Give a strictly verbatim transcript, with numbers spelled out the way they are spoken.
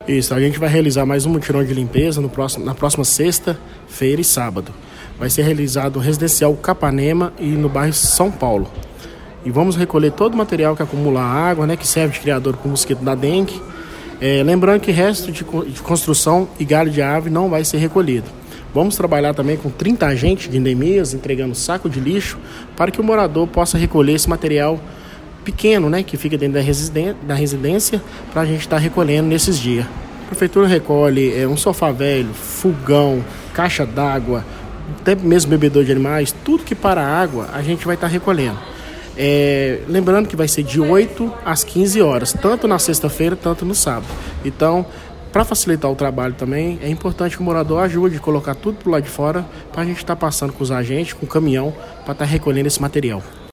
Isso, a gente vai realizar mais um mutirão de limpeza no próximo, na próxima sexta-feira e sábado. Vai ser realizado no residencial Capanema e no bairro São Paulo. E vamos recolher todo o material que acumula água, né, que serve de criador para o mosquito da dengue. É, lembrando que resto de, de construção e galho de árvore não vai ser recolhido. Vamos trabalhar também com trinta agentes de endemias, entregando saco de lixo, para que o morador possa recolher esse material pequeno, né, que fica dentro da residência, da residência para a gente estar tá recolhendo nesses dias. A prefeitura recolhe é, um sofá velho, fogão, caixa d'água, até mesmo bebedor de animais, tudo que para água a gente vai estar tá recolhendo. É, lembrando que vai ser de oito às quinze horas, tanto na sexta-feira, tanto no sábado. Então, para facilitar o trabalho também, é importante que o morador ajude a colocar tudo pro lado de fora para a gente estar tá passando com os agentes, com o caminhão, para estar tá recolhendo esse material.